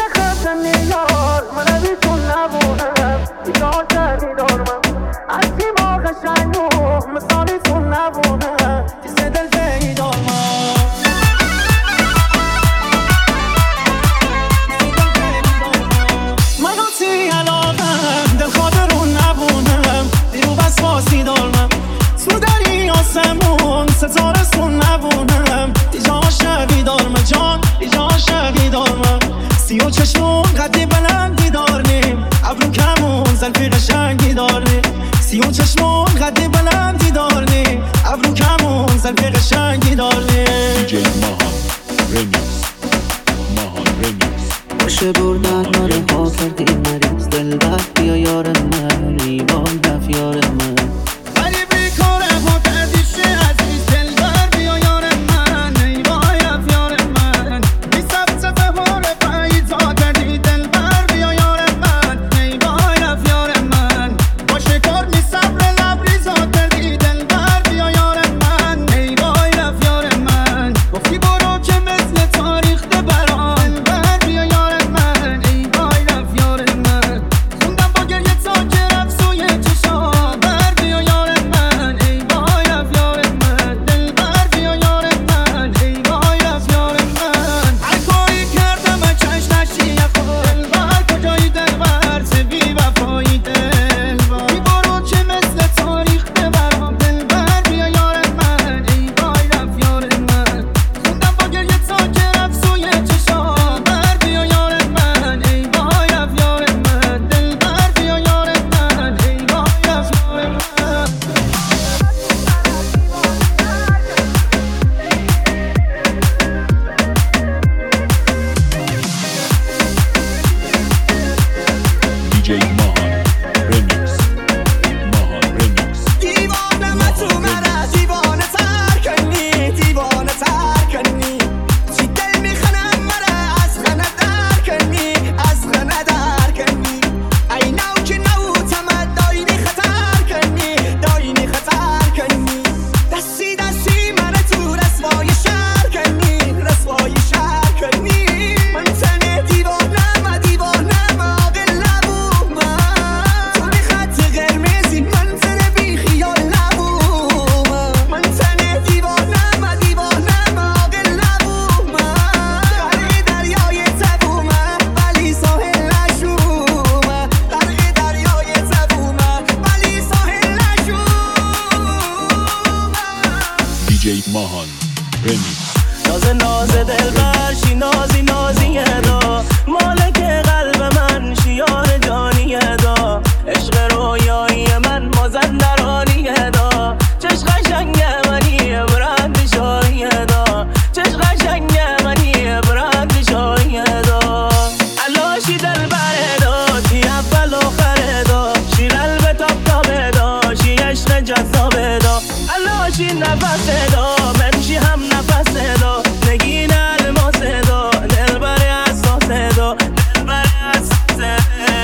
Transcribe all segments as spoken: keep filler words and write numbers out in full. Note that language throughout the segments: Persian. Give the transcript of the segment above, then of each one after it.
خفتنی یار من بیتون نبودم بیدار کردی دارمم از زیبا قشنگ و مثالی تون نبودم تیز دل پیدار من من قطعی علاقم دل خاطرون نبودم دیرو بس باسی دارمم تو دری آسمون ستاره سون نبودم دیجا شبی دارمم جان دیجا شبی دارمم سی و چشمون قدی بلندی داریم ابرو کمون زلفی قشنگی داریم سی و چشمون قدی بلندی داریم ابرو کمون زلفی قشنگی داریم دیجی ماهان رمیکس ماهان رمیکس باشه بردن من ها کردی مریض دل بر بیا یار من ایوان دف یار من ولی بیکاره ها کردی شه عزیز دل بر بیا یار من ایوان دف یار من بی سب سفه هار پیدا کردی دل بر بیا یار من ایوان دف یار من باشه کار می صبر لبریزا کردی دل بر بیا یار من ایوان دف یار من گفتی برو که مثل تاریخ ده برام دل بر بیا یار من ایوان دف یار من خوندم با گریه تا که رفت سوی چشام بر بیا یار من ایوان دف یار من دل بر بیا یار من ایوان دف یار من هر کاری کردم چش نشی خود دل بر کجایی دل بر چه بی وفایی دل بر بی برو که مثل تاریخ ده برام دل بر بیا یار من ایوان دف یار من خوندم با گریه تا که رفت سوی چشام بر بیا یار من ایوان دف یار من دل بر بیا یار من ایوان دف یار من دیجی ماهان رمیکس ماهان رمیکس دیوانه تو مرا دیوانه تر کنی دیوانه تر کنی چی دل میخنم مرا از خنه در کنی از خنه در کنی ای نو که نو تمد داینی خطر کنی داینی خطر کنی دستی دستی من تو رسوای شهر کنی رسوای شهر کنی من تنه دیوانم دیوانم عاقل نبود من تو بی خط قرمزی من تنه بی خیال نبود من تنه دیوانم دیوانم عاقل نبود من غرق دریای تبومم ولی ساحل نشومم غرق دریای تبومم ولی ساحل نشومم دیجی ماهان رمیکس ناز ناز دلبر شی نازی نازی دا مالک قلب من شیار جانی دا عشق رویایی من مازندرانی دا چشم قشنگ منی برند شاهی دا چشم قشنگ منی برند شاهی دا علاشی دلبر دا شی اول آخر دا شی قلب تاب تاب دا شی عشق جذاب دا علاشی نفس دا من شی هم نفس دا نگین الماس دا دلبر اساس دا دلبر اساس دا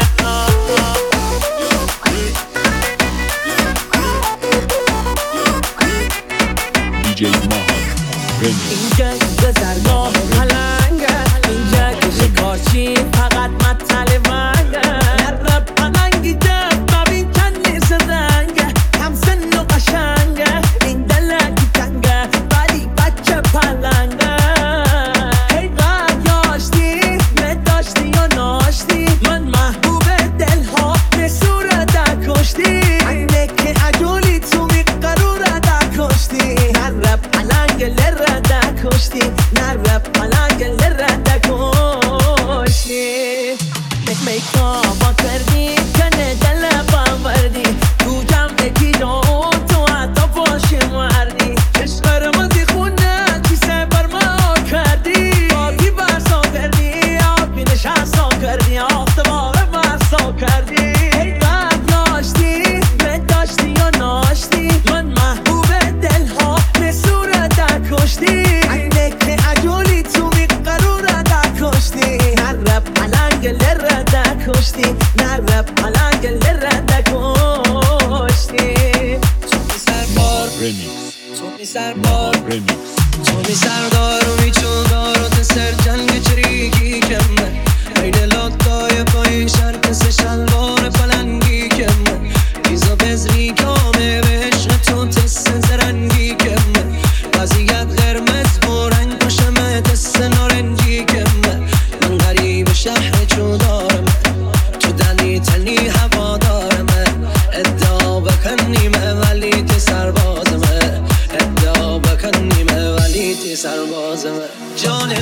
دیجی ماهان رمیکس اینجا که زرگاه پلنگه اینجا که شکارچی فقط مطل ونگه نره پلنگی جب ببین چند نیست زنگه کم سن و قشنگه این دلکی تنگه ولی بچه پلنگه هی قد یاشتی نداشتی یا ناشتی من محبوب دل ها به صورت کشتی اینه که عجولی تو میقرور کشتی نره پلنگ لره کشتی نره پلنگ لره کشتی مک میکا با کردی کنه دل باوردی تو جمع کی دو تو حتی باشی مردی عشق رمزی خونه کیسه بر ما کردی باقی برسا کردی آبی نشستا کردی آفتباره برسا کردی هی قد یاشتی نداشتی یا ناشتی من محبوب دل ها به صورت کشتی اینه که عجولی تو میقرور کشتی نره پلنگ لره کشتی نره پلنگ لره کشتی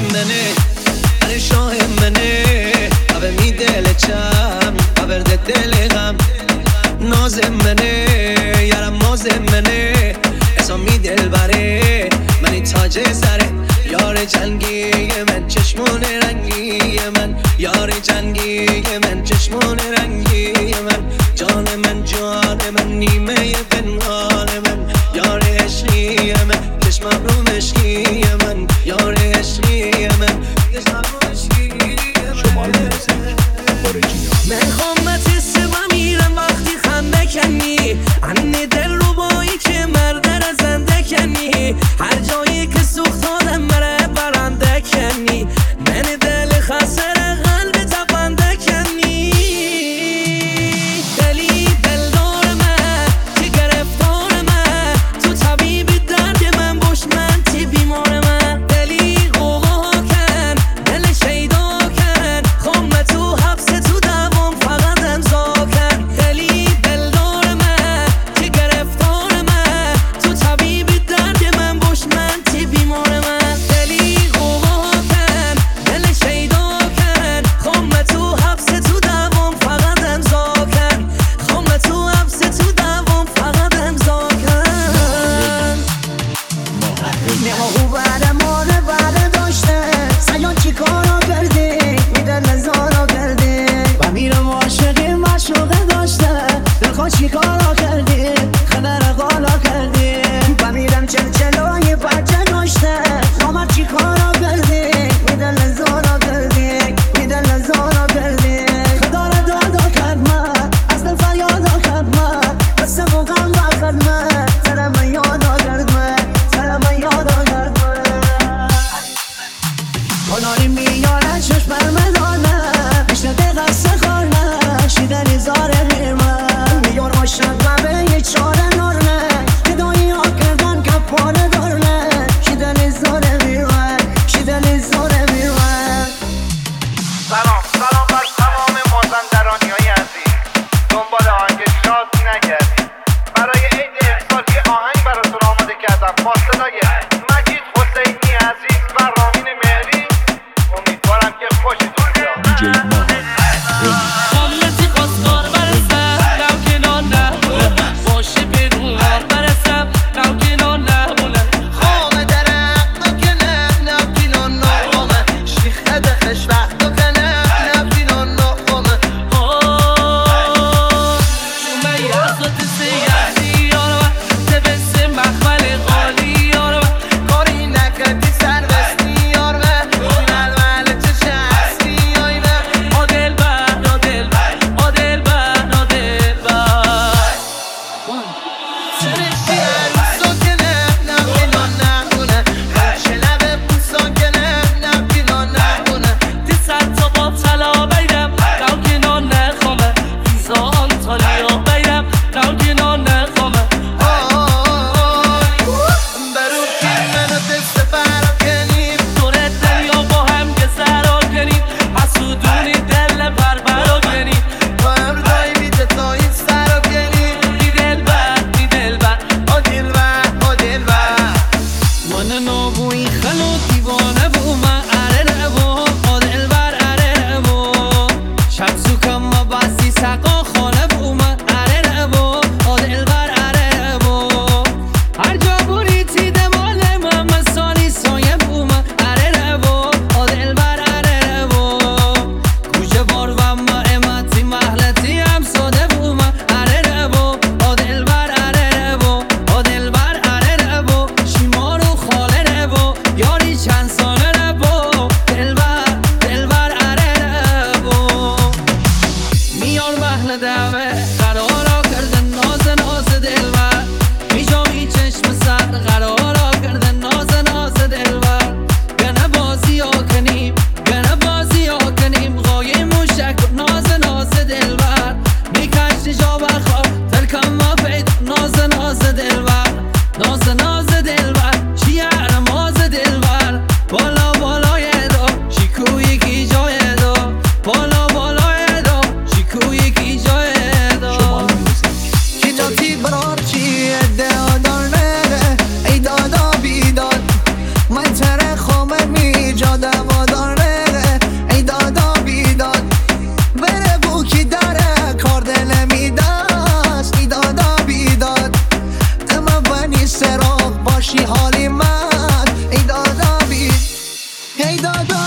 منه هر شاه منه اوه می دل چم اوه دل غم ناز منه یارم ماز منه اسامی دل بره منی تاج سره یار جنگی من چشمون رنگی من یار جنگی من چشمون رنگی من جان من جان من نیمه پنهان من یار عشقی من چشمم رو مشکی من یار عشقی من چشمم رو مشکی من من خامت سبا میرم وقتی خنده کنی انی دل رو بایی که مرده را زنده کنی هر جایی که سوخت آدم مره برنده کنی من دل خسر قلب تپنده کنی دلی دل دار من که گرفتار من تو طبیب درد من باش من تی بیمار من دلی قوقا کن دل شیدا کن خم تو حبس تو دوام فقط امضا کن دلی دل دار من که گرفتار من تو طبیب درد من باش من تی بیمار من دلی قوقا کن دل شیدا کن خم تو حبس تو دوام فقط امضا کن خم تو حبس تو دوام فقط امضا کن او بعد مانه بعد داشته سیان چی کارا کردی میدن نزارا کردی و میرم عاشقی مشوقه داشته دلخواه چی کارا کردی خدر قالا کردی و میرم چلچلای بچه داشته نامر چی کارا کردی میدن نزارا کردی میدن نزارا کردی خدا را دادا کرد من از دل فریادا کرد من بسه موقعم بخد من سر من یادا کرد من سر من یادا کرد من کناری میاره چشم برمدانه بشنده قصه خارنه شیدنی زاره بیرمه میار عاشق و به یه چاره نارنه کدایی ها کردن که پاره دارنه شیدنی زاره بیرمه شیدنی زاره بیرمه سلام سلام بر تمام مازندرانی های عزیز دنبال آهنگ شاد نگردید برای عید امسال یه آهنگ براتون آماده کردم با صدای مجید حسینی عزیز و رامین مهری امیدوارم که خوشتون بیاد دی جی ماهان رمیکس خاملتی قاسقار بر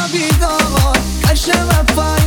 بیدار قشم